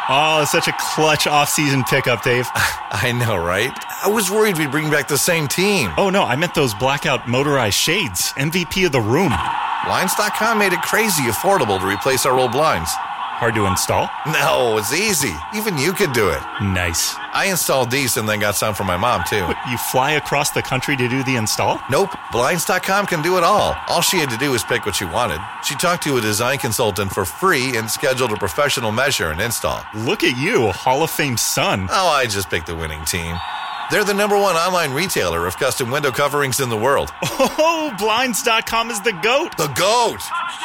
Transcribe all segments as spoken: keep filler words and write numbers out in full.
Oh, it's such a clutch off-season pickup, Dave. I know, right? I was worried we'd bring back the same team. Oh, no, I meant those blackout motorized shades. M V P of the room. Blinds dot com made it crazy affordable to replace our old blinds. Hard to install? No, it's easy. Even you could do it. Nice. I installed these and then got some for my mom, too. What, you fly across the country to do the install? Nope. Blinds dot com can do it all. All she had to do was pick what she wanted. She talked to a design consultant for free and scheduled a professional measure and install. Look at you, Hall of Fame son. Oh, I just picked the winning team. They're the number one online retailer of custom window coverings in the world. Oh, Blinds dot com is the GOAT. The GOAT!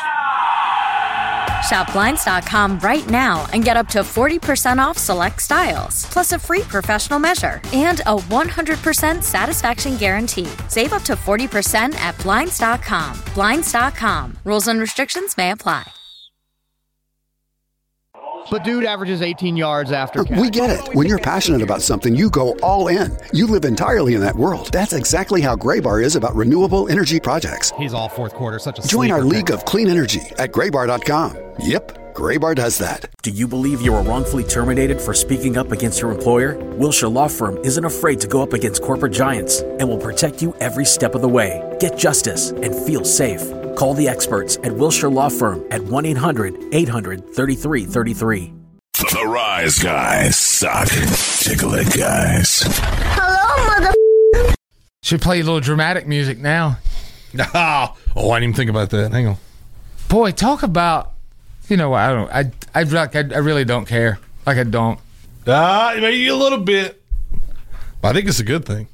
Shop Blinds dot com right now and get up to forty percent off select styles, plus a free professional measure and a one hundred percent satisfaction guarantee. Save up to forty percent at Blinds dot com. Blinds dot com. Rules and restrictions may apply. But dude averages eighteen yards after catch. We get it. When you're passionate about something, you go all in. You live entirely in that world. That's exactly how Graybar is about renewable energy projects. He's all fourth quarter, such a Join our sleeper league pick. of clean energy at graybar dot com. Yep, Graybar does that. Do you believe you were wrongfully terminated for speaking up against your employer? Wilshire Law Firm isn't afraid to go up against corporate giants and will protect you every step of the way. Get justice and feel safe. Call the experts at Wilshire Law Firm at one eight hundred eight hundred thirty-three thirty-three. The Rise Guys suck. Tickle it, guys. Hello, mother. Should play a little dramatic music now. oh, I didn't even think about that. Hang on. Boy, talk about, you know, I don't, I, I, like, I, I really don't care. Like, I don't. Ah, uh, maybe a little bit. I think it's a good thing.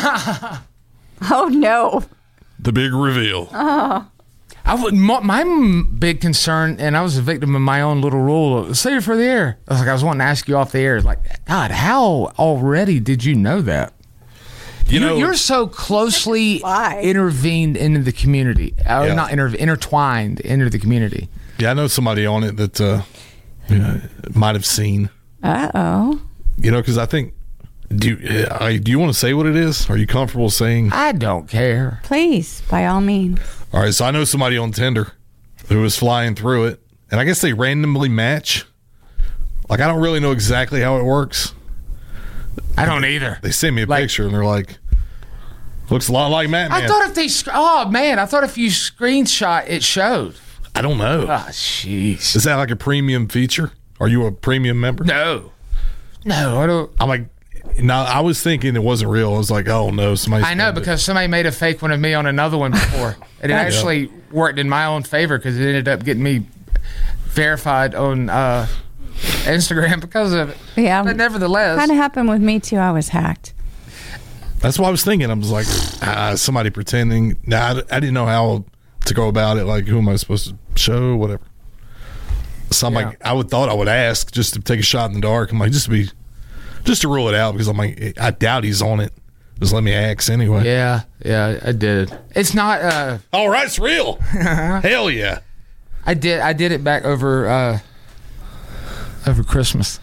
Oh, no. The big reveal. Oh. I would, my, my big concern, and I was a victim of my own little rule, save it for the air. I was like, I was wanting to ask you off the air, like, God, how already did you know that? You know, you're, you're so closely intervened into the community, or yeah. not inter- intertwined into the community. Yeah, I know somebody on it that uh, you know, might have seen. Uh oh. You know, because I think. Do you, uh, do you want to say what it is? Are you comfortable saying? I don't care. Please, by all means. All right, so I know somebody on Tinder who was flying through it, and I guess they randomly match. Like, I don't really know exactly how it works. I don't either. They send me a like, picture, and they're like, looks a lot like Matt Man. I thought if they, oh, man, I thought if you screenshot, it showed. I don't know. Oh, jeez. Is that like a premium feature? Are you a premium member? No. No, I don't. I'm like, no, I was thinking it wasn't real. I was like, oh, no. somebody. I know, because it. somebody made a fake one of me on another one before. And it actually yeah. worked in my own favor because it ended up getting me verified on uh, Instagram because of it. Yeah. But nevertheless. Kind of happened with me, too. I was hacked. That's what I was thinking. I was like, ah, somebody pretending. Nah, I, I didn't know how to go about it. Like, who am I supposed to show? Whatever. So I'm yeah. like, I would thought I would ask just to take a shot in the dark. I'm like, just to be, just to rule it out because I'm like, I doubt he's on it. Just let me ask anyway. Yeah, yeah, I did. It's not. Uh, All right, it's real. Hell yeah. I did. I did it back over uh, over Christmas.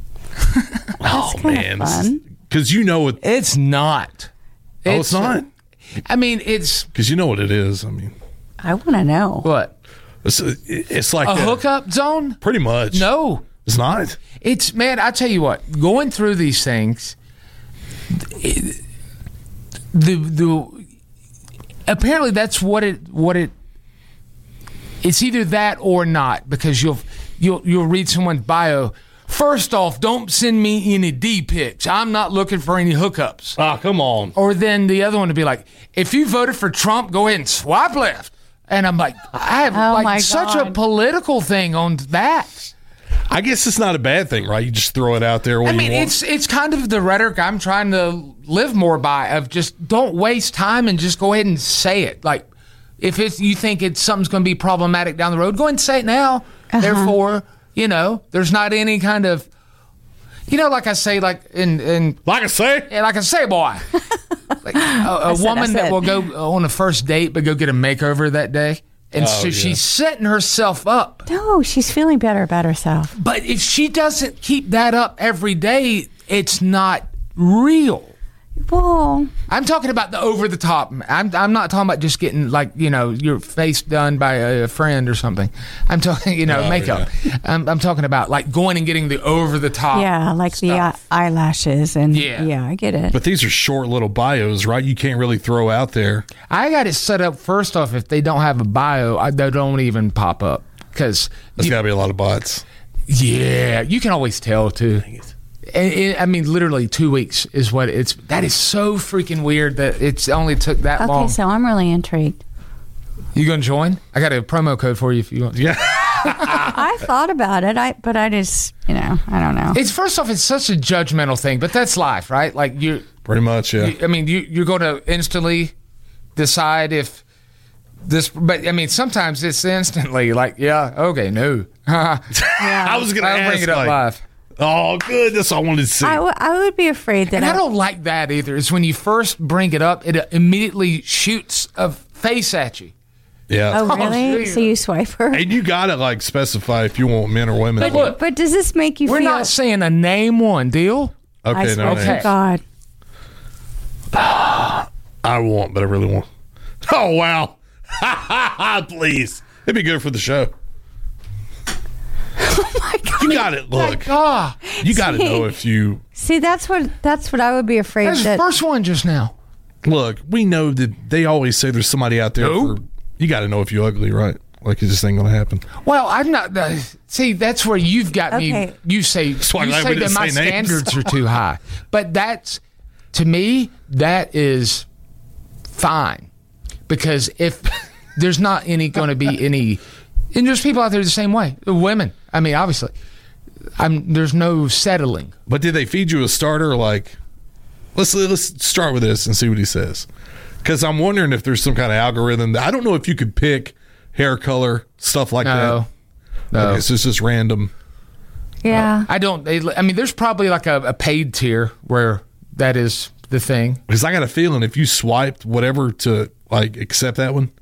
Oh man, because you know it. It's not. Oh, it's, it's not. I mean, it's because you know what it is. I mean, I want to know what. It's, it's like a, a hookup zone? Pretty much. No. It's not. It's, man, I tell you what, going through these things, it, the the apparently that's what it what it it's either that or not, because you'll you'll you'll read someone's bio. First off, don't send me any D pics. I'm not looking for any hookups. Ah, come on. Or then the other one would be like, if you voted for Trump, go ahead and swipe left. And I'm like, I have oh like such a political thing on that. I guess it's not a bad thing, right? You just throw it out there. What I mean, you want. it's it's kind of the rhetoric I'm trying to live more by, of just don't waste time and just go ahead and say it. Like, if it's you think it's something's going to be problematic down the road, go ahead and say it now. Uh-huh. Therefore, you know, there's not any kind of, you know, like I say, like in in like I say, yeah, like I say, boy. Like a, a said, woman that will go on a first date but go get a makeover that day. And oh, so yeah. she's setting herself up. No, she's feeling better about herself. But if she doesn't keep that up every day, it's not real. Well, I'm talking about the over the top. I'm I'm not talking about just getting like you know your face done by a, a friend or something. I'm talking you know Oh, makeup. yeah. I'm, I'm talking about like going and getting the over the top. yeah, like the eye- stuff. eyelashes and Yeah. yeah, I get it. But these are short little bios, right? You can't really throw out there. I got it set up first off. If they don't have a bio, I, they don't even pop up because There's got to be a lot of bots. yeah, you can always tell too. And it, I mean, literally two weeks is what it's. That is so freaking weird that it's only took that Okay, long. so I'm really intrigued. You gonna join? I got a promo code for you if you want. Yeah. I thought about it, I but I just, you know, I don't know. It's first off, it's such a judgmental thing, but that's life, right? Like you, Pretty much, yeah. you I mean, you you're going to instantly decide if this. But I mean, sometimes it's instantly like, yeah, okay, no. I was going to I'll ask, bring it up like, live. oh, good. That's all I wanted to see. I, w- I would be afraid that And I, I don't like that either. It's when you first bring it up, it immediately shoots a face at you. yeah. Oh, really? geez. So you swipe her? And you got to, like, specify if you want men or women. But, But, but does this make you We're feel? not saying a name one deal. I okay, swear no, to no. God. I want, but I really want. Oh, wow. Please. It'd be good for the show. Oh my God. You got it. Look. God, You got to See? know if you. See, that's what that's what I would be afraid that's the that. first one just now. Look, we know that they always say there's somebody out there Nope. for. You got to know if you're ugly, right? Like, it just ain't going to happen. Well, I'm not. Uh, see, that's where you've got Okay. me. You say you why I'm glad we say that didn't my say names. standards are too high, but that's to me that is fine because if there's not any going to be any, and there's people out there the same way. Women, I mean, obviously, I'm. There's no settling. But did they feed you a starter? Like, let's let's start with this and see what he says. Because I'm wondering if there's some kind of algorithm. That, I don't know if you could pick hair color, stuff like No, that. no. Okay, so it's just random. Yeah. I don't. They, I mean, there's probably like a, a paid tier where that is the thing. Because I got a feeling if you swiped whatever to like accept that one,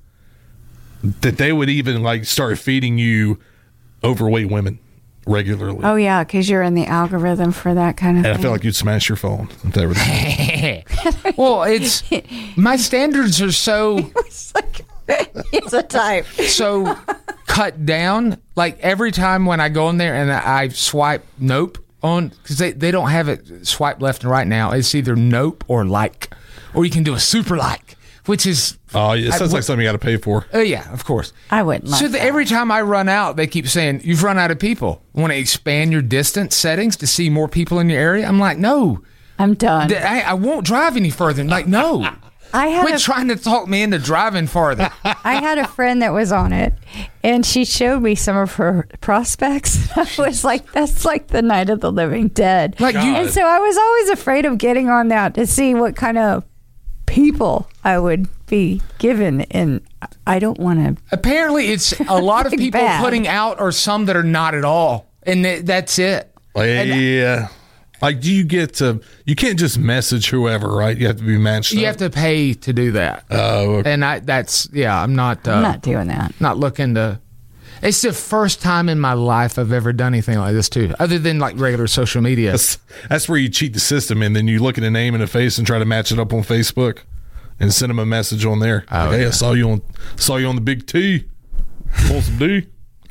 that they would even like start feeding you overweight women regularly. Oh yeah, because you're in the algorithm for that kind of And I thing. feel like you'd smash your phone if they were there. Well, it's my standards are so It's like it's a type. so cut down. Like every time when I go in there and I, I swipe nope on because they, they don't have it swipe left and right now. It's either nope or like, or you can do a super like, which is Oh, yeah, it sounds I- like something you got to pay for. oh yeah, of course. I wouldn't. Like So the, that. every time I run out, they keep saying you've run out of people. Want to expand your distance settings to see more people in your area? I'm like, no, I'm done. Th- I, I won't drive any further. Like, no. I had Quit a, trying to talk me into driving farther. I had a friend that was on it, and she showed me some of her prospects. I was like, "That's like the Night of the Living Dead." Like you- and so I was always afraid of getting on that to see what kind of people I would be given, and I don't want to. Apparently, it's a lot of Big people bad. putting out, or some that are not at all, and th- that's it. Yeah. Like, do you get to, you can't just message whoever, right? You have to be matched You up. have to pay to do that. Oh, okay. And I, that's yeah. I'm not. Uh, I'm not doing that. not looking to. It's the first time in my life I've ever done anything like this too, other than like regular social media. That's, that's where you cheat the system, and then you look at a name and a face and try to match it up on Facebook and send them a message on there. Oh, like, hey, yeah. I saw you on saw you on the big T. Want some D?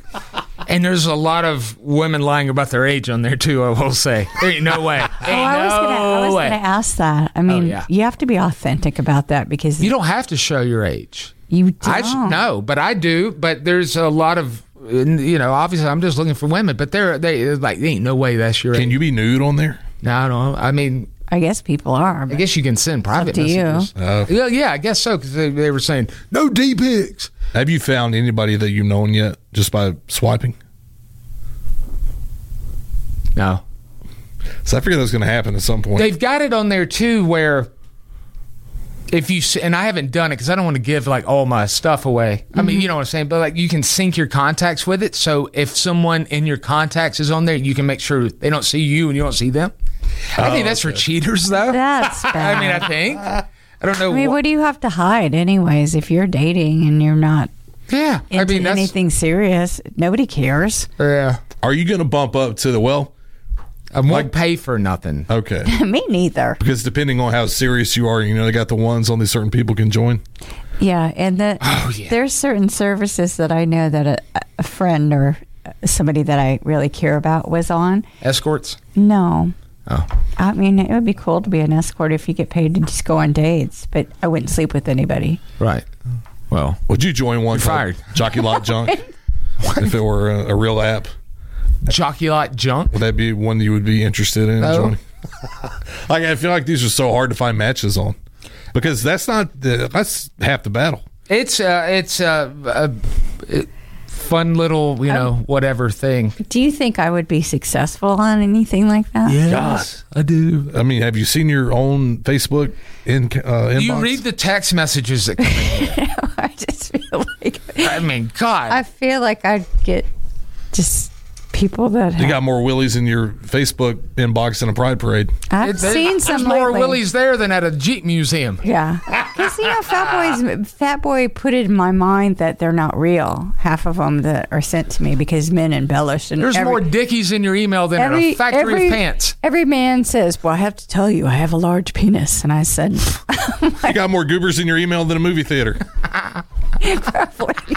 And there's a lot of women lying about their age on there too. I will say, there ain't no way. Ain't Oh, I was no gonna, I was way. gonna ask that. I mean, yeah. you have to be authentic about that because You don't have to show your age. you don't. I sh- no, but I do. But there's a lot of, you know, obviously I'm just looking for women, but they're they like, there ain't no way that's your Can age. you be nude on there? No, I don't. I mean, I guess people are. I But guess you can send private to you. messages. Uh, Yeah, yeah, I guess so because they, they were saying no D pics. have you found anybody that you've known yet just by swiping? No, So I figured that was going to happen at some point. they've got it on there too where if you s- and I haven't done it because I don't want to give like all my stuff away. I mean, you know what I'm saying, but like you can sync your contacts with it. So if someone in your contacts is on there, you can make sure they don't see you and you don't see them. I think that's for cheaters, though. That's bad. I mean, I think. I don't know. I mean, wh- what do you have to hide, anyways? If you're dating and you're not yeah, into I mean that's anything serious, nobody cares. yeah. Are you going to bump up to the, well, I won't pay for nothing. Okay. Me neither. Because depending on how serious you are, you know, they got the ones only certain people can join. Yeah, and the, Oh, yeah. there's certain services that I know that a, a friend or somebody that I really care about was on. Escorts? No. Oh. I mean, it would be cool to be an escort if you get paid to just go on dates, but I wouldn't sleep with anybody. Right. Well, Would you join one You're called fired. Jockey Lot Junk? If it were a, a real app, Jockey Lot Junk? would that be one you would be interested in Oh. joining? Like, I feel like these are so hard to find matches on. Because that's not the, that's half the battle. It's uh, it's uh, a, a fun little, you know, whatever thing. Do you think I would be successful on anything like that? Yes, I do. I mean, have you seen your own Facebook in uh, inbox? You read the text messages that come in here. I just feel like I mean, God. I feel like I'd get just people that You have, got more willies in your Facebook inbox than a Pride Parade. I've It- there- seen some There's more lately. willies there than at a Jeep museum. Yeah, because you know, Fat Boys, Fat Boy put it in my mind that they're not real. Half of them that are sent to me because men embellish and There's every, more Dickies in your email than in a factory every, of pants. Every man says, "Well, I have to tell you, I have a large penis," and I said, You got more goobers in your email than a movie theater. "Probably."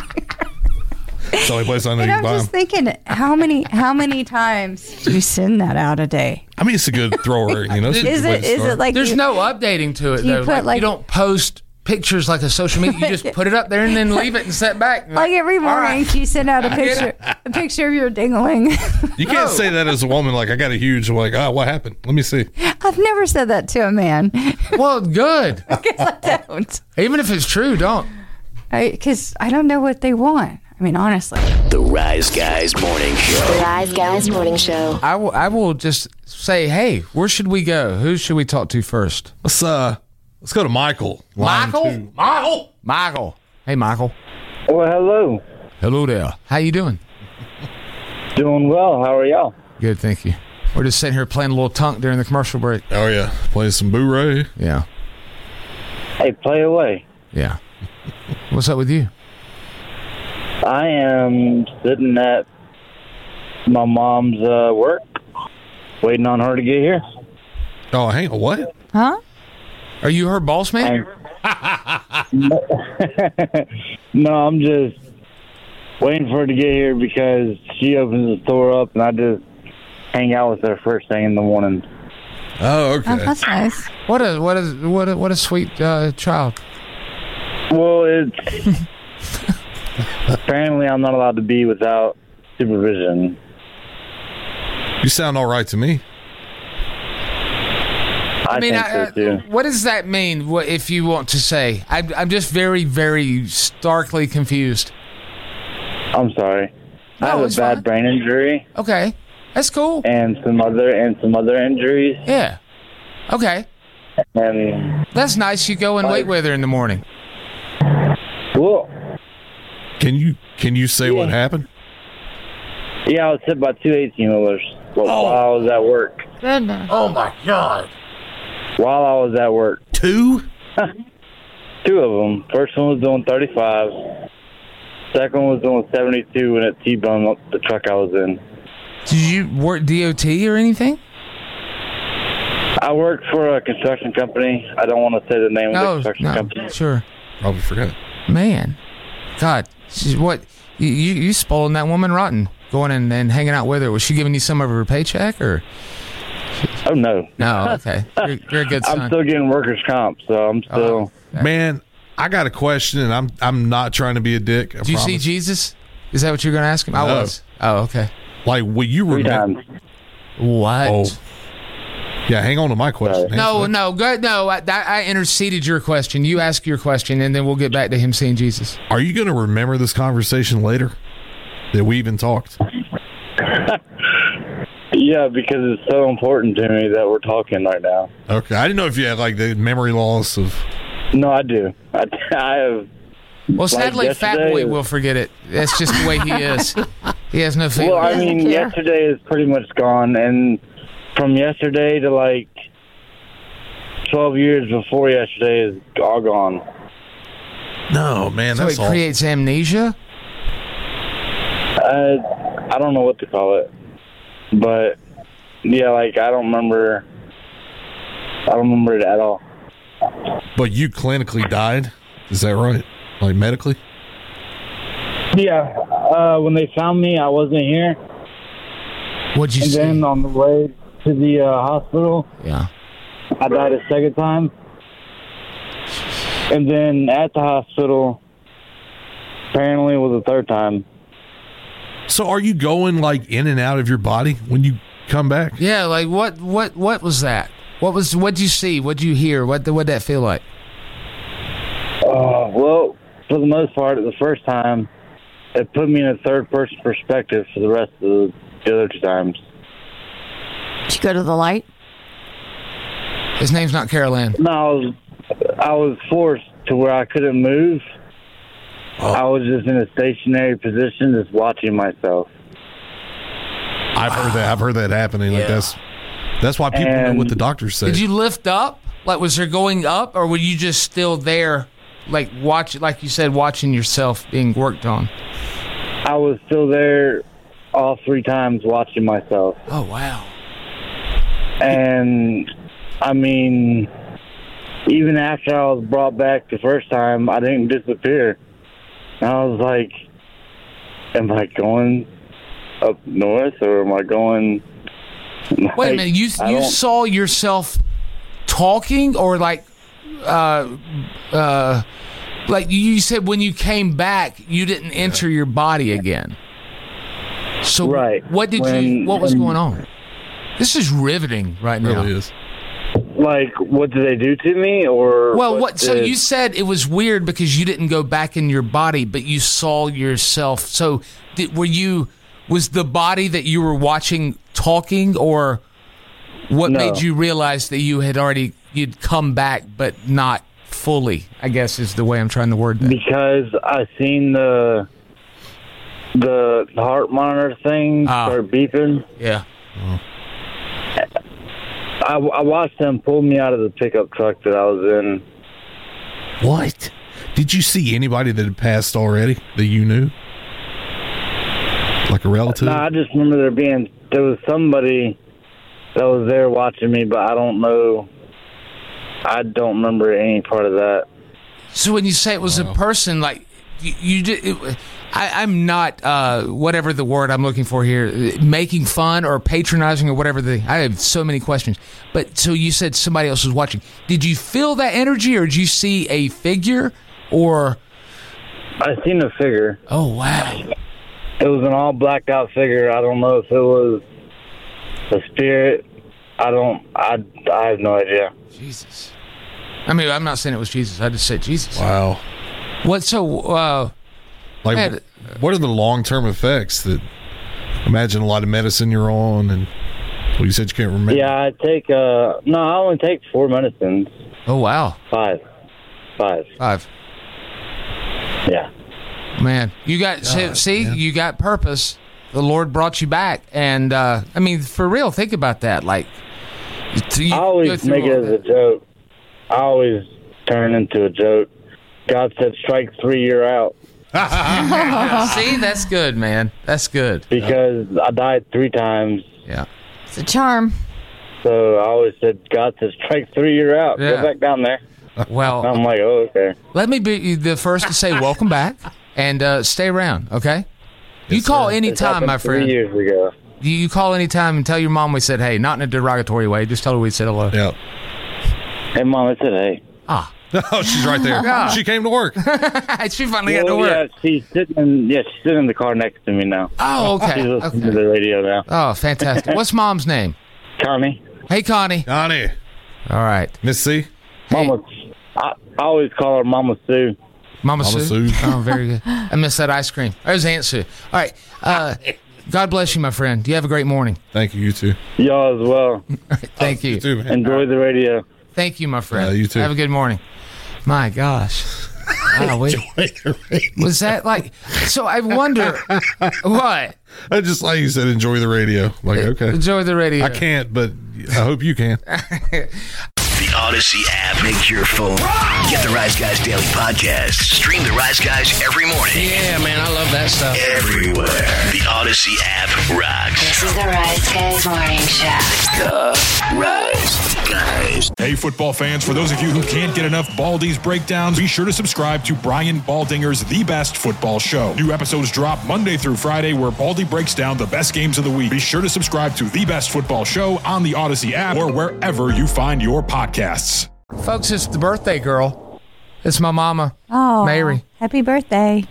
It's the only place I know And you I'm can buy just them. thinking, how many how many times do you send that out a day? I mean, it's a good thrower, you know. it's a Is good way it to is start. it like There's you- no updating to it, Do you though. put, Like, like- you don't post pictures like a social media. You just put it up there and then leave it and set back. like every All morning right. you send out a picture a picture of your dingling? You can't say that as a woman. Like, I got a huge, like, oh, what happened? Let me see. I've never said that to a man. Well, good. I don't. Even if it's true, don't. Because I, I don't know what they want. I mean, honestly. The Rise Guys Morning Show. The Rise Guys Morning Show. I will, I will just say, hey, where should we go? Who should we talk to first? Let's uh, let's go to Michael. Line Michael? two. Michael? Michael. Hey, Michael. Well, hello. Hello there. How you doing? Doing well. How are y'all? Good, thank you. We're just sitting here playing a little tunk during the commercial break. Oh yeah, playing some Boo-Ray. Yeah. Hey, play away. Yeah. What's up with you? I am sitting at my mom's uh, work, waiting on her to get here. Oh, hang on, what? Huh? Are you her boss man? No, I'm just waiting for her to get here because she opens the store up, and I just hang out with her first thing in the morning. Oh, okay. Oh, that's nice. What a what a what a, what a sweet uh, child. Well, it's apparently I'm not allowed to be without supervision. You sound all right to me. I, I mean, think I, so too. what does that mean? What, if you want to say, I, I'm just very, very starkly confused. I'm sorry. I No, have a it's bad fine. brain injury Okay, that's cool. and some other and some other injuries, Yeah. Okay, and that's nice. You go and wait with her in the morning. well, Can you can you say what happened? yeah, I was hit by two eighteen-wheelers while I was at work. Goodness. Oh my God! While I was at work, Two? two of them. First one was doing thirty-five. Second one was doing seventy-two, and it T-boned the truck I was in. Did you work D O T or anything? I worked for a construction company. I don't want to say the name of the No, construction no, company. sure. Probably forgot. Man, God, she's what? You you, you spoiling that woman rotten. Going and, and hanging out with her. Was she giving you some of her paycheck or? Oh no, No, okay. You're, you're a good son. I'm still getting workers' comp, so I'm still. Oh. Man, I got a question, and I'm I'm not trying to be a dick. I Did you see promise. Jesus? Is that what you're going to ask him? I No. was. Oh, okay. Like, will you Three remember? times. What? Oh, yeah. Hang on to my question. No, Answer that. no, go, no. I, I interceded your question. You ask your question, and then we'll get back to him seeing Jesus. Are you going to remember this conversation later? That we even talked. Yeah, because it's so important to me that we're talking right now. Okay, I didn't know if you had like the memory loss of. No, I do. I, I have. Well, sadly, like Fat yesterday Boy is- will forget it. That's just the way he is. He has no feeling. Well, I mean, yesterday is pretty much gone, and from yesterday to like twelve years before yesterday is all gone. No, man, so that's it all. creates amnesia? Uh, I don't know what to call it, but yeah, like I don't remember. I don't remember it at all. But you clinically died? Is that right? Like medically? Yeah. Uh, when they found me, I wasn't here. What'd you and say? And then on the way to the uh, hospital, yeah, I died a second time. And then at the hospital, apparently it was the third time. So are you going like in and out of your body when you come back? Yeah, like what what what was that? What was what'd you see? What'd you hear? What what'd that feel like? Uh, well, for the most part, the first time, it put me in a third-person perspective for the rest of the, the other two times. Did you go to the light? His name's not Caroline. No, I was, I was forced to where I couldn't move. Oh. I was just in a stationary position, just watching myself. I've heard that. I've heard that happening. Like Yeah. that's that's why people know what the doctors say. Did you lift up? Like, was there going up, or were you just still there, like watch, like you said, watching yourself being worked on? I was still there all three times watching myself. Oh wow! And I mean, even after I was brought back the first time, I didn't disappear. And I was like, am I going up north or am I going... Like, Wait a minute, you I you don't- saw yourself talking, or like, uh, uh, like you said when you came back, you didn't enter your body again. So Right. what did When- you? What was when- going on? This is riveting right now. Really is. Like, what did they do to me? Or Well, what? So did- you said it was weird because you didn't go back in your body, but you saw yourself. So did, were you? Was the body that you were watching talking, or what No. made you realize that you had already you'd come back, but not fully? I guess is the way I'm trying to word that. Because I seen the the heart monitor thing Ah. start beeping. Yeah. I, I watched them pull me out of the pickup truck that I was in. What? Did you see anybody that had passed already that you knew? Like a relative? No, I just remember there being there was somebody that was there watching me, but I don't know. I don't remember any part of that. So when you say it was a person, like you, you did, it, I, I'm not uh, whatever the word I'm looking for here, making fun or patronizing or whatever. The I have so many questions. But so you said somebody else was watching. Did you feel that energy, or did you see a figure, or? I seen a figure. Oh wow! It was an all blacked out figure. I don't know if it was a spirit. I don't. I. I have no idea. Jesus. I mean, I'm not saying it was Jesus. I just said Jesus. Wow. What? So, uh, Like, man, what are the long term effects that? Imagine a lot of medicine you're on, and well, you said you can't remember. Yeah, I take. Uh, no, I only take four medicines. Oh wow. Five. Five. Five. Yeah. Man, you got see, see you got purpose. The Lord brought you back, and uh, I mean, for real, think about that. Like, you I go always through make all it as a that. joke. I always turn into a joke. God said, "Strike three, you're out." See, that's good, man. That's good. Because I died three times. Yeah. It's a charm. So I always said, God said, "Strike three, you're out." Yeah. Go back down there. Well, I'm like, oh, okay. let me be the first to say welcome back, and uh, stay around, okay? You call This anytime, happened my friend. Three years ago. You, you call anytime and tell your mom we said hey, not in a derogatory way. Just tell her we said hello. Yeah. Hey, Mom, I said, hey. Ah. Oh, she's right there. Yeah. She came to work. She finally got to Well, work. yeah, she's sitting in, yeah, she's sitting in the car next to me now. Oh, okay. She's listening Okay. to the radio now. Oh, fantastic. What's Mom's name? Connie. Hey, Connie. Connie. All right. Miss C. Hey, Mama, I, I always call her Mama Sue. Mama, Mama Sue. Sue. Oh, very good. I miss that ice cream. There's Aunt Sue. All right. Uh, God bless you, my friend. You have a great morning. Thank you. You too. Y'all as well. Thank you. You too, man. Enjoy the radio. Thank you, my friend. Yeah, you too. Have a good morning. My gosh. Wow, wait. Was that like? So I wonder what? I just like you said, enjoy the radio. Like, okay. Enjoy the radio. I can't, but I hope you can. The Odyssey app. Make your phone. Get the Rise Guys Daily Podcast. Stream the Rise Guys every morning. Yeah, man, I love that stuff. Everywhere. The Odyssey app rocks. This is the Rise Guys Morning Show. The Rise Guys. Hey, football fans, for those of you who can't get enough Baldy's breakdowns, be sure to subscribe to Brian Baldinger's The Best Football Show. New episodes drop Monday through Friday, where Baldy breaks down the best games of the week. Be sure to subscribe to The Best Football Show on the Odyssey app or wherever you find your podcasts. Folks, it's the birthday girl. It's my mama, Oh, Mary. Happy birthday.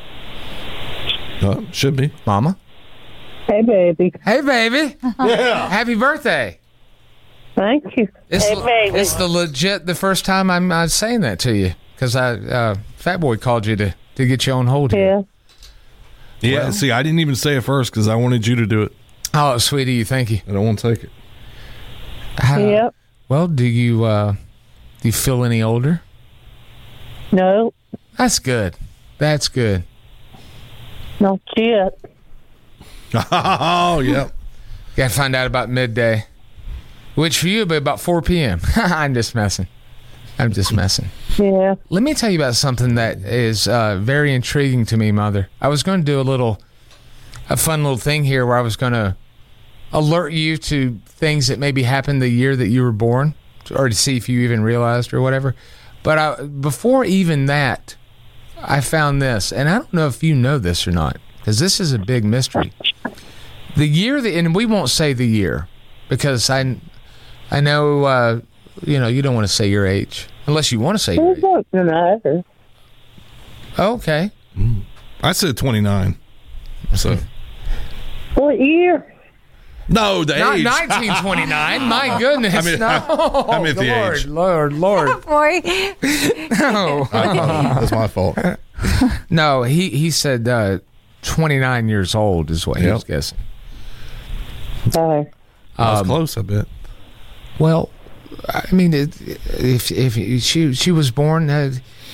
Uh, should be. Mama. Hey, baby. Hey, baby. Yeah. Happy birthday. Thank you. It's, hey, baby. It's the legit the first time I'm, I'm saying that to you because I uh, Fat Boy called you to, to get you on hold here. Yeah. Yeah, Well. see, I didn't even say it first because I wanted you to do it. Oh, sweetie, you thank you. I don't want to take it. How- Yep. Well, do you uh, do you feel any older? No, That's good. That's good. not yet. Oh, yeah. Got to find out about midday, which for you would be about four p.m. I'm just messing. I'm just messing. Yeah. Let me tell you about something that is uh, very intriguing to me, Mother. I was going to do a little, a fun little thing here where I was going to alert you to things that maybe happened the year that you were born, or to see if you even realized or whatever. But I, before even that, I found this, and I don't know if you know this or not, because this is a big mystery. The year that, and we won't say the year, because I, I know, uh, you know, you don't want to say your age, unless you want to say your age. It doesn't matter. Okay. I said twenty-nine. So. What year? No, the Not age. nineteen twenty-nine. My goodness. I mean, no. I, I meant the Lord, age. Lord, Lord. Boy. No. That's my fault. No, he, he said uh, twenty-nine years old is what he Yep. was guessing. Uh, I was Um, close, I bet. Well, I mean, it, if if she she was born, uh,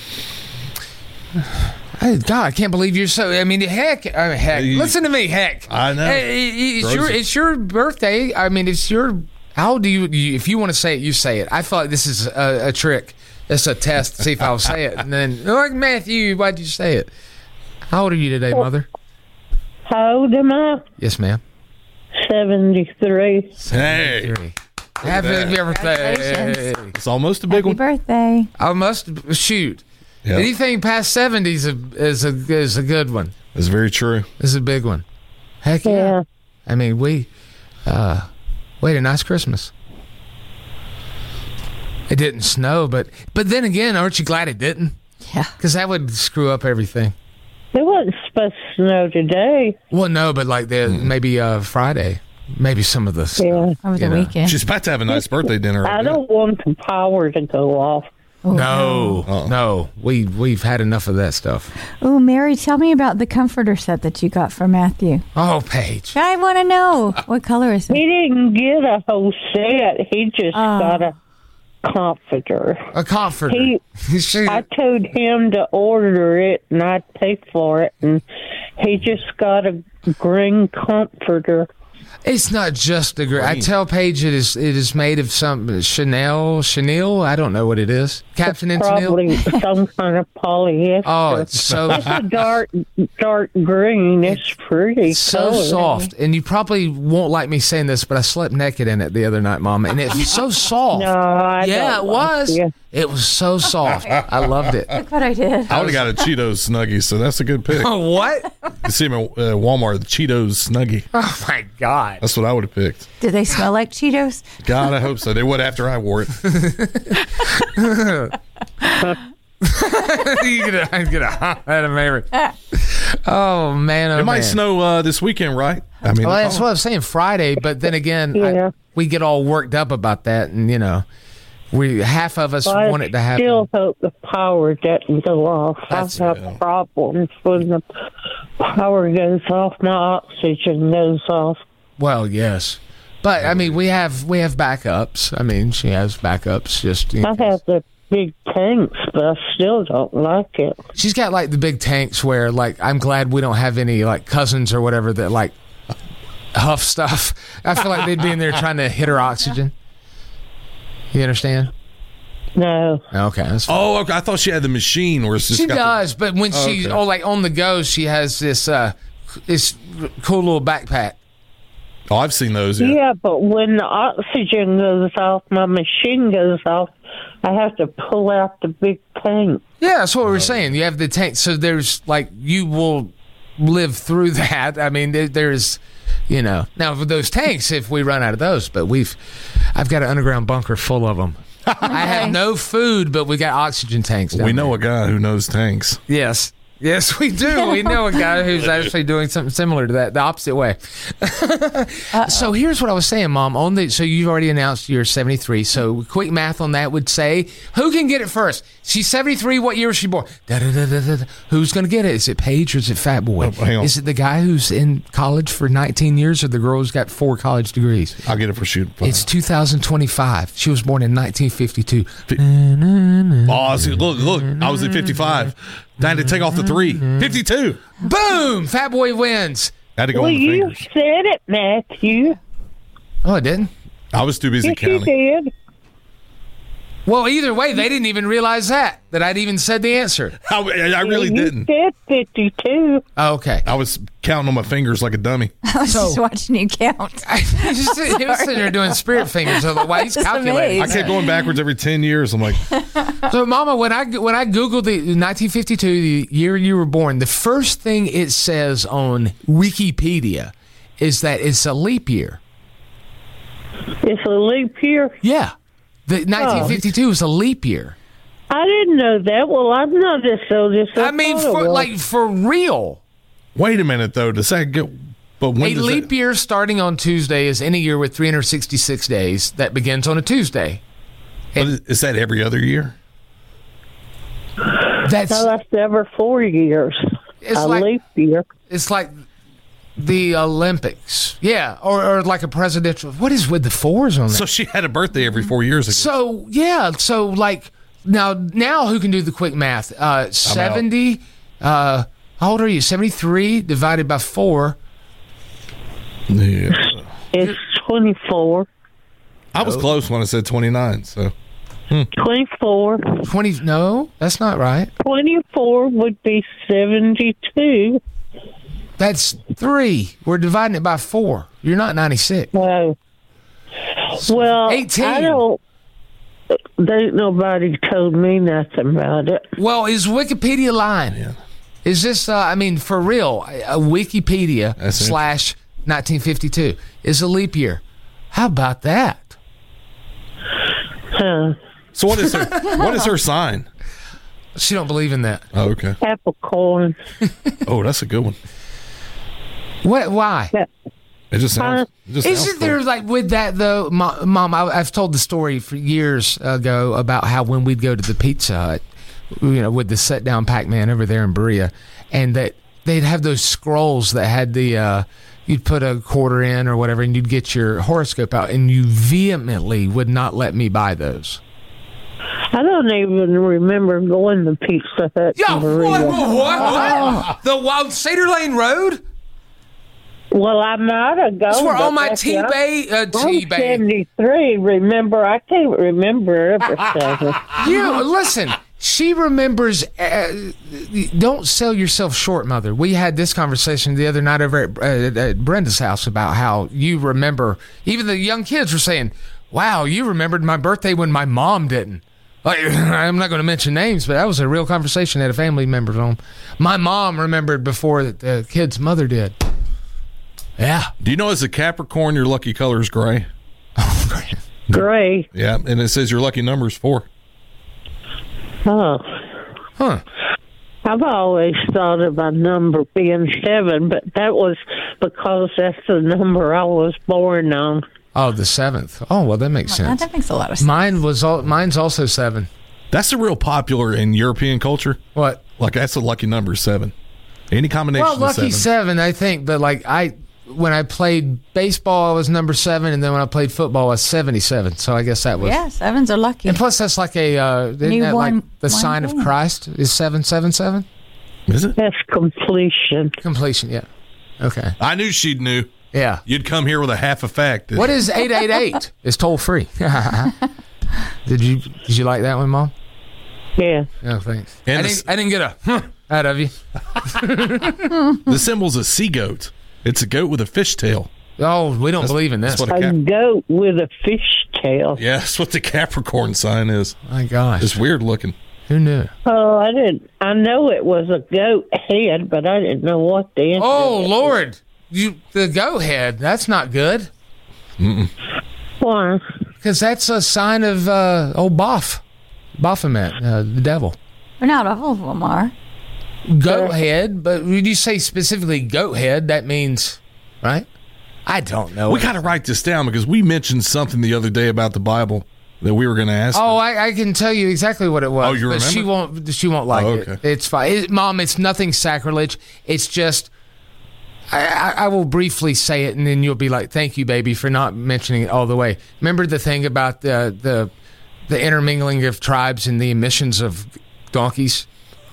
I- God, I can't believe you're so. I mean, heck, I mean, heck. Hey, Listen to me, heck. I know. Hey, it's Gross your it. it's your birthday. I mean, it's your. How do you, you if you want to say it, you say it. I thought this is a, a trick. It's a test to see if I'll say it, and then like Matthew, why'd you say it? How old are you today, Mother? how old am I? Yes, ma'am. seventy-three. Hey. Happy birthday! Congratulations. It's almost a big Happy one. birthday. I must shoot. Yep. Anything past seventy is a is a is a good one. It's very true. Is a big one. Heck yeah. Yeah. I mean, we uh, we had a nice Christmas. It didn't snow, but but then again, aren't you glad it didn't? Yeah. Because that would screw up everything. It wasn't supposed to snow today. Well, no, but like the maybe uh, Friday, maybe some of the snow. Yeah. Over the You know. weekend. She's about to have a nice birthday dinner. I don't want the power to go off. Oh, No, Uh-uh. no, we we've had enough of that stuff. Oh, Mary, tell me about the comforter set that you got for Matthew. Oh, Paige. I want to know. What color is it? He didn't get a whole set. He just Oh. got a comforter. A comforter. He, She- I told him to order it, and I'd pay for it, and he just got a green comforter. It's not just the green. I tell Paige it is it is made of some Chanel, Chanel. I don't know what it is. Captain and Chanel. Probably some kind of polyester. Oh, it's so It's a dark, dark green. It's pretty. so color. soft. And you probably won't like me saying this, but I slept naked in it the other night, Mama, and it's so soft. No, I yeah, don't it was. like you. It was so soft. I loved it. Look what I did. I would have got a Cheetos Snuggie, so that's a good pick. Oh, what? You see them at uh, Walmart, the Cheetos Snuggie. Oh my God. That's what I would have picked. Did they smell like Cheetos? God, I hope so. They would after I wore it. you get a, get a hot out of Mary. Oh man, oh It might man. snow uh, this weekend, right? I mean, Well, that's what I was saying Friday, but then again, Yeah. I, we get all worked up about that, and you know, we half of us I want it to happen. still hope the power doesn't go off. That's- I have problems when the power goes off. My oxygen goes off. Well, yes, but I mean, we have we have backups. I mean, she has backups. Just you know. I have the big tanks, but I still don't like it. She's got like the big tanks where, like, I'm glad we don't have any like cousins or whatever that like huff stuff. I feel like they'd be in there trying to hit her oxygen. You understand? No. Okay. That's fine. Oh, okay. I thought she had the machine where it's just She got does, the, but when Oh, she's okay. oh, like on the go, she has this uh, this cool little backpack. Oh, I've seen those. Yeah. Yeah, but when the oxygen goes off, my machine goes off, I have to pull out the big tank. Yeah, that's what we we're saying. You have the tank, so there's like you will live through that. I mean, there, there's, you know, now with those tanks, if we run out of those, but we've, I've got an underground bunker full of them. I have no food, but we got oxygen tanks. Down We know there. a guy who knows tanks. Yes. Yes, we do. We know a guy who's actually doing something similar to that, the opposite way. So here's what I was saying, Mom. On the so you've already announced you're seventy-three. So quick math on that would say, who can get it first? She's seventy-three. What year was she born? Da, da, da, da, da, da. Who's going to get it? Is it Paige or is it Fat Boy? Oh, hang on. Is it the guy who's in college for nineteen years or the girl who's got four college degrees? I'll get it for shooting. It's two thousand twenty-five. She was born in nineteen fifty-two. Oh, see, look, look. I was at fifty-five. I had to take off the three. fifty-two. Boom! Fat Boy wins. I had to go Well, on the you fingers. said it, Matthew. Oh, I didn't? I was too busy Yes, you counting. did. Well, either way, they didn't even realize that, that I'd even said the answer. I, I really you didn't. said fifty-two. Oh, okay. I was counting on my fingers like a dummy. I was So- just watching you count. he was sitting he was sitting there doing spirit fingers. I was like, wow, he's Just calculating. I kept going backwards every ten years. I'm like, So, Mama, when I when I googled the nineteen fifty-two, the year you were born, the first thing it says on Wikipedia is that it's a leap year. It's a leap year. Yeah, the nineteen fifty-two is a leap year. I didn't know that. Well, I'm not as old as I I mean, thought I for was. like for real. wait a minute though. Does that get? But when A does leap that, year starting on Tuesday is any year with three hundred sixty-six days that begins on a Tuesday. but is is that every other year? That's So that's every four years. It's a like- leap year. it's like the Olympics, yeah, or, or like a presidential. What is with the fours on that? So she had a birthday every four years ago. So yeah, so like now, now who can do the quick math? Uh, Seventy. Uh, how old are you? Seventy-three divided by four. Yeah. It's twenty-four. I was close when I said twenty-nine. So twenty-four. Twenty? No, that's not right. twenty-four would be seventy-two. That's three. We're dividing it by four. You're not ninety-six. No. Well, eighteen. I don't. There ain't nobody told me nothing about it. Well, is Wikipedia lying? Is this? Uh, I mean, for real, a Wikipedia That's it. slash nineteen fifty-two is a leap year. How about that? Huh. so what is her what is her sign? She don't believe in that. Oh, okay. Capricorn. Oh, that's a good one. What? Why? It just sounds. It just sounds Isn't there like with that though, Mo- Mom? I, I've told the story for years ago about how when we'd go to the Pizza Hut, you know, with the set down Pac-Man over there in Berea, and that they'd have those scrolls that had the uh, you'd put a quarter in or whatever, and you'd get your horoscope out, and you vehemently would not let me buy those. I don't even remember going to Pizza Hut. Yeah, in what? Berea. What? what? The Wild Cedar Lane Road? Well, I might have gone. That's where all but my that's- T-Bay, uh, I'm T-Bay. seventy-three. Remember, I can't remember everything. You listen. She remembers. Uh, don't sell yourself short, Mother. We had this conversation the other night over at, uh, at Brenda's house about how you remember. Even the young kids were saying, "Wow, you remembered my birthday when my mom didn't." Like, I'm not going to mention names, but that was a real conversation at a family member's home. My mom remembered before the kid's mother did. Yeah. Do you know as a Capricorn, your lucky color is gray? Oh, great. Gray. Yeah, and it says your lucky number is four. Oh. Huh. I've always thought of my number being seven, but that was because that's the number I was born on. Oh, the seventh. Oh, well, that makes sense. That makes a lot of sense. Mine was all, mine's also seven. That's a real popular in European culture. What? Like that's a lucky number seven. Any combination Well, of lucky seven. seven, I think. But like I, when I played baseball, I was number seven, and then when I played football, I was seventy-seven. So I guess that was. Yeah, sevens are lucky. And plus, that's like a uh, isn't You that won- like the won sign of game. Christ is seven seven seven. Is it? That's completion. Completion. Yeah. Okay. I knew she'd knew. Yeah. You'd come here with a half a fact. What is eight eight eight? It's toll free. Did you Did you like that one, Mom? Yeah. Yeah, thanks. And I the- didn't, I didn't get a huh out of you. The symbol's a sea goat. It's a goat with a fish tail. Oh, we don't That's- believe in this. that's what a A cap- goat with a fish tail. Yeah, that's what the Capricorn sign is. My gosh. It's weird looking. Who knew? Oh, I didn't. I know it was a goat head, but I didn't know what the answer Oh, was. Lord. You The goat head. That's not good. Mm-mm. Why? Because that's a sign of uh, old Boff. Baphomet, uh, the devil. But not all of them are. Goat head, but when you say specifically goat head, that means, right? I don't know. We got to write this down because we mentioned something the other day about the Bible that we were going to ask. Oh, I, I can tell you exactly what it was. Oh, you but she remember? won't. She won't like Oh, okay. it. It's fine, it, Mom. It's nothing sacrilege. It's just. I, I, I will briefly say it, and then you'll be like, "Thank you, baby, for not mentioning it all the way." Remember the thing about the the the intermingling of tribes and the emissions of donkeys.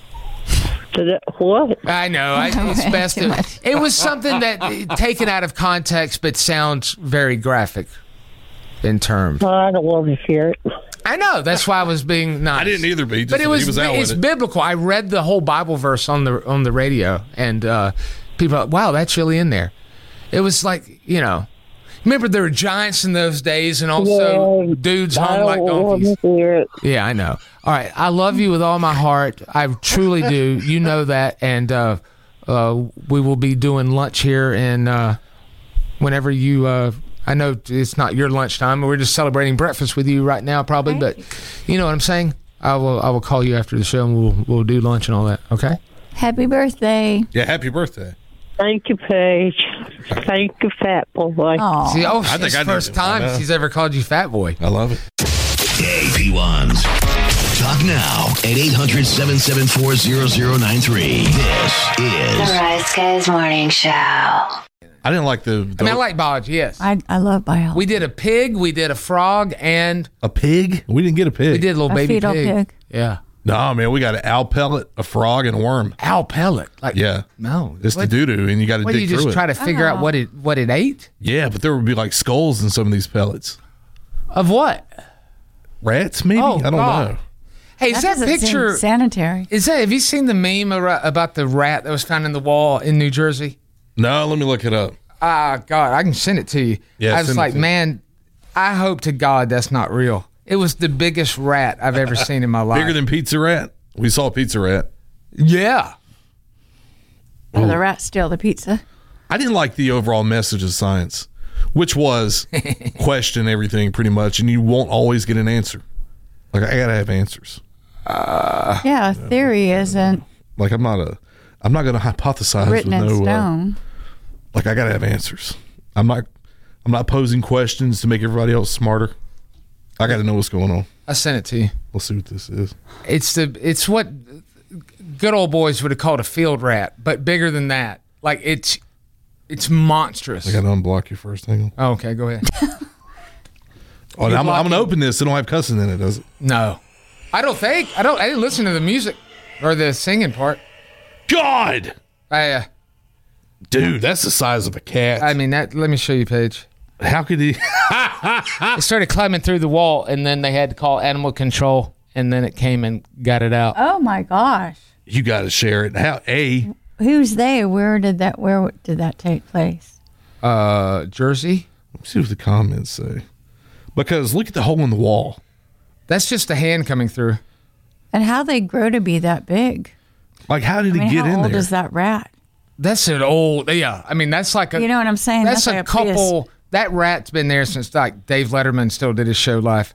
Did it, what? I know. I, it's best. Too To, much. it was something that uh, taken out of context, but sounds very graphic in terms. I don't want to hear it. I know. That's why I was being nice. I didn't either, but he, just, But it was, he was out it's with it. biblical. I read the whole Bible verse on the on the radio, and uh, people are like, wow, that's really in there. It was like, you know, remember there were giants in those days, and also Yeah, dudes I hung don't like want donkeys. to hear it. Yeah, I know. All right, I love you with all my heart. I truly do. You know that, and uh, uh, we will be doing lunch here, and uh, whenever you. Uh, I know it's not your lunchtime. We're just celebrating breakfast with you right now, probably. But you know what I'm saying. I will. I will call you after the show, and we'll we'll do lunch and all that. Okay. Happy birthday. Yeah, happy birthday. Thank you, Paige. Thank you, fat boy. Aw. See, oh, I think it's I the first do. I time know. she's ever called you fat boy. I love it. Hey, P ones. Talk now at eight hundred, seven seven four, zero zero nine three. This The is Rise Guys Morning Show. I didn't like the, the I mean, I like biology. Yes, I, I love biology. we did a pig, we did a frog, and a pig. We didn't get a pig. we did a little A baby fetal pig. pig. Yeah, No, man, we got an owl pellet, a frog, and a worm. owl pellet. Like Yeah, no, it's what, the doo doo, and you got to What do dig you through just it. try to figure out Oh. what it what it ate? Yeah, but there would be like skulls in some of these pellets. Of what? Rats, maybe. Oh, I don't God. know. Hey, is That that, doesn't seem picture? sanitary. Is that? Have you seen the meme ar- about the rat that was found in the wall in New Jersey? No, let me look it up. Ah, God, I can send it to you. Yeah, I was send it like, to me. man, I hope to God that's not real. It was the biggest rat I've ever seen in my life. Bigger than Pizza Rat. We saw Pizza Rat. Yeah. Or the rat steal the pizza. I didn't like the overall message of science, which was question everything pretty much, and you won't always get an answer. Like I gotta have answers. Uh, Yeah, theory isn't Like I'm not a, I'm not gonna hypothesize written with in no. Uh, stone. like I gotta have answers. I'm not, I'm not posing questions to make everybody else smarter. I gotta know what's going on. I sent it to you. Let's see what this is. It's the it's what good old boys would have called a field rat, but bigger than that. Like it's it's monstrous. I gotta unblock you first. Hang on. Oh, okay, go ahead. Oh, You're I'm, I'm gonna blocking- open this. It don't have cussing in it, does it? No, I don't think I don't. I didn't listen to the music or the singing part. God, I uh, dude, that's the size of a cat. I mean that. Let me show you, Paige. How could he? It started climbing through the wall, and then they had to call animal control, and then it came and got it out. Oh my gosh. You got to share it. How a? Who's they? Where did that where did that take place? Uh, Jersey. Let's see what the comments say. Because look at the hole in the wall. That's just a hand coming through. And how they grow to be that big? Like, how did I mean, he get how in old there? is that rat? That's an old. Yeah, I mean that's like a. You know what I'm saying? That's, That's a like a Prius. couple. That rat's been there since like Dave Letterman still did his show live.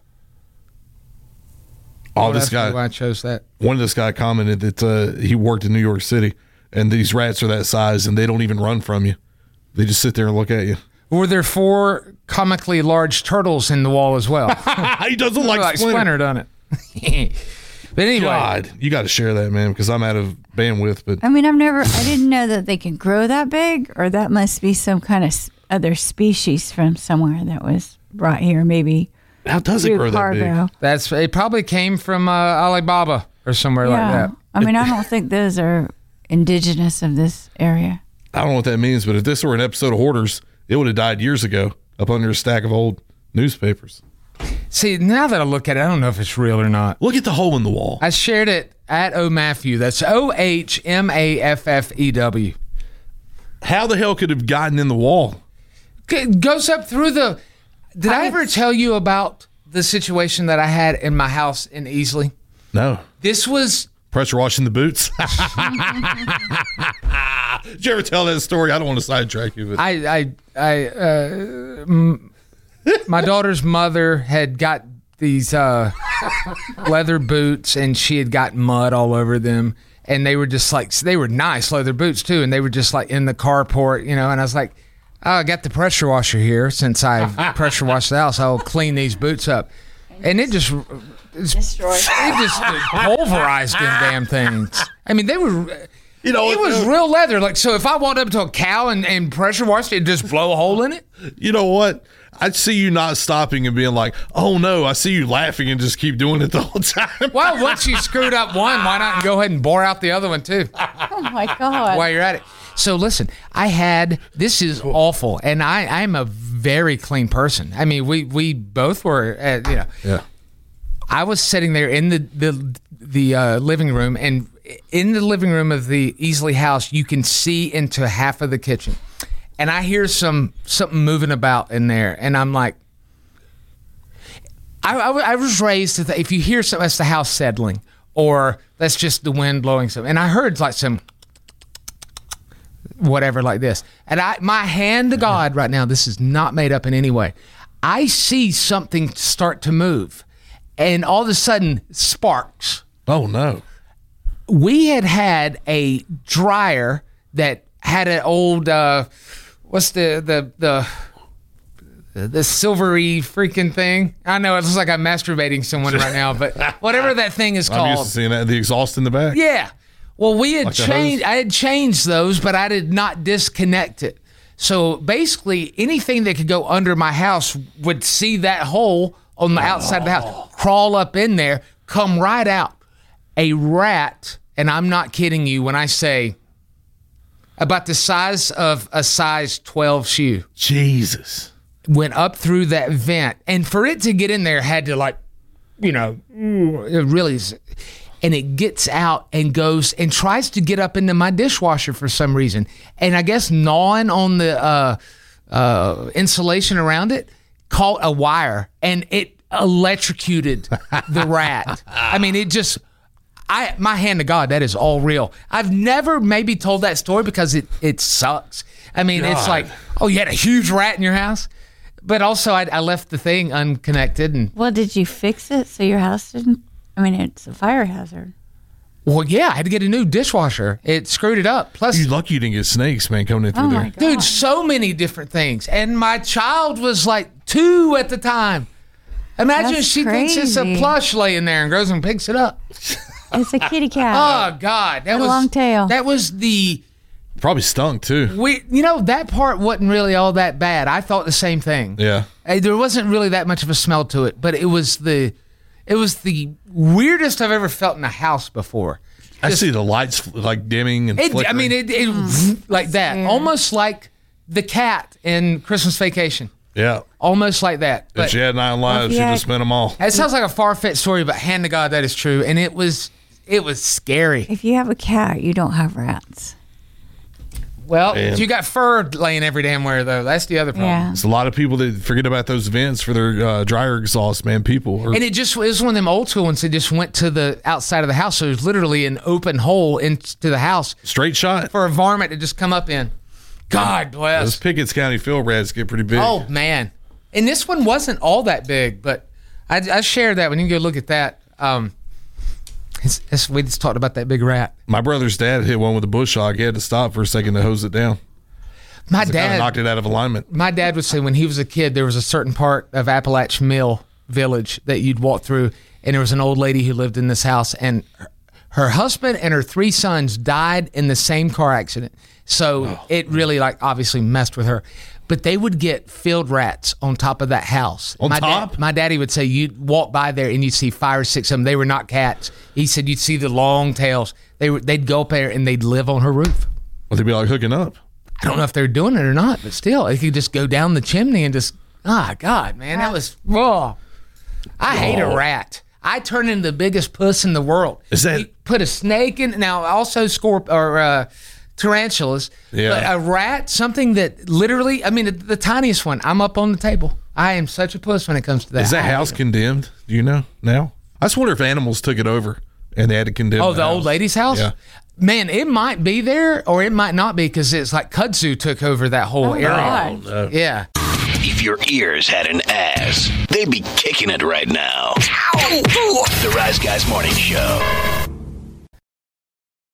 Oh, Don't this ask me guy. Why I chose that? One of this guy commented that uh, he worked in New York City, and these rats are that size, and they don't even run from you. They just sit there and look at you. Were there four comically large turtles in the wall as well? He doesn't like, like Splinter. Splinter, done it. But anyway, God, you got to share that, man, because I'm out of bandwidth. But I mean, I've never, I didn't know that they can grow that big, or that must be some kind of s- other species from somewhere that was brought here, maybe. How does it through grow that cargo. big? that's it. Probably came from uh, Alibaba or somewhere like Yeah. that. I mean, I don't think those are indigenous of this area. I don't know what that means, but if this were an episode of Hoarders, it would have died years ago up under a stack of old newspapers. See, now that I look at it, I don't know if it's real or not. Look at the hole in the wall. I shared it at O Matthew. That's O H M A F F E W. How the hell could it have gotten in the wall? It goes up through the... Did I, I ever tell you about the situation that I had in my house in Easley? No. This was... Pressure washing the boots? Did you ever tell that story? I don't want to sidetrack you. But. I... I, I uh, m- my daughter's mother had got these uh, leather boots, and she had got mud all over them. And they were just like, they were nice leather boots too. And they were just like in the carport, you know. And I was like, oh, I got the pressure washer here. Since I've pressure washed the house, I'll clean these boots up. And it just destroyed. It just pulverized them damn things. I mean, they were. You know, it was real leather. Like, so if I walked up to a cow and, and pressure washed it, it'd just blow a hole in it. You know what? I'd see you not stopping and being like, oh no, I see you laughing and just keep doing it the whole time. Well, once you screwed up one, why not go ahead and bore out the other one too? Oh my God. While you're at it. So listen, I had, this is awful. And I, I'm a very clean person. I mean, we, we both were, at, you know. Yeah. I was sitting there in the, the, the uh, living room, and in the living room of the Easley house, you can see into half of the kitchen. And I hear some something moving about in there, and I'm like, I, I, I was raised to th- if you hear something, that's the house settling, or that's just the wind blowing something. And I heard like some whatever like this. And I, my hand to God right now, this is not made up in any way. I see something start to move, and all of a sudden, sparks. Oh no! We had had a dryer that had an old. Uh, What's the, the the the silvery freaking thing? I know it looks like I'm masturbating someone right now, but whatever that thing is called. I'm used to seeing that, the exhaust in the back. Yeah. Well, we had Like changed. I had changed those, but I did not disconnect it. So basically, anything that could go under my house would see that hole on the outside of the house, crawl up in there, come right out. A rat, and I'm not kidding you when I say. About the size of a size twelve shoe. Jesus. Went up through that vent. And for it to get in there had to like, you know, it really is. And it gets out and goes and tries to get up into my dishwasher for some reason. And I guess gnawing on the uh, uh, insulation around it, caught a wire. And it electrocuted the rat. I mean, it just... I, my hand to God, that is all real. I've never maybe told that story because it, it sucks. I mean, God. It's like, oh, you had a huge rat in your house? But also, I, I left the thing unconnected. And well, did you fix it so your house didn't? I mean, it's a fire hazard. Well, yeah, I had to get a new dishwasher. It screwed it up. Plus, you're lucky you didn't get snakes, man, coming in through oh there. My God. Dude, so many different things. And my child was like two at the time. Imagine That's she crazy. thinks it's a plush laying there and goes and picks it up. It's a kitty cat. Oh God, that With was a long tail. That was the probably stunk too. We, you know, that part wasn't really all that bad. I thought the same thing. Yeah, uh, there wasn't really that much of a smell to it, but it was the, it was the weirdest I've ever felt in a house before. Just, I see the lights like dimming and it, flickering. I mean, it, it mm, like that, yeah. almost like the cat in Christmas Vacation. Yeah, almost like that. If she had nine lives, she'd have spent them all. It sounds like a far-fetched story, but hand to God, that is true, and it was. It was scary. If you have a cat, you don't have rats. Well, Man. you got fur laying every damn where, though. That's the other problem. Yeah. There's a lot of people that forget about those vents for their uh, dryer exhaust, man. People. Are, and it just it was one of them old school ones that just went to the outside of the house. So it was literally an open hole into the house. Straight shot. For a varmint to just come up in. God bless. Those Pickett's County field rats get pretty big. Oh, man. And this one wasn't all that big, but I, I shared that. When you go look at that, um, It's, it's, we just talked about that big rat. My brother's dad hit one with a bush hog. He had to stop for a second to hose it down. My dad kind of knocked it out of alignment. My dad would say when he was a kid, there was a certain part of Appalachian Mill Village that you'd walk through, and there was an old lady who lived in this house, and her, her husband and her three sons died in the same car accident. So oh. it really, like, obviously messed with her. But they would get field rats on top of that house. On my top? Dad, my daddy would say you'd walk by there and you'd see five or six of them. They were not cats. He said you'd see the long tails. They were, they'd go up there and they'd live on her roof. Well, they'd be like hooking up. I don't know if they're doing it or not, but still, they could just go down the chimney and just, ah, God, man, that was raw. I hate a rat. I turn into the biggest puss in the world. Is that you put a snake in? Now also scorp or uh, tarantulas. Yeah. But a rat, something that literally, I mean, the, the tiniest one. I'm up on the table. I am such a puss when it comes to that. Is that house condemned? Do you know now? I just wonder if animals took it over and they had to condemn. Oh, the, the house. old lady's house. Yeah. Man, it might be there or it might not be because it's like kudzu took over that whole Oh, area. God. No. Yeah. If your ears had an ass, they'd be kicking it right now. The Rise Guys Morning Show.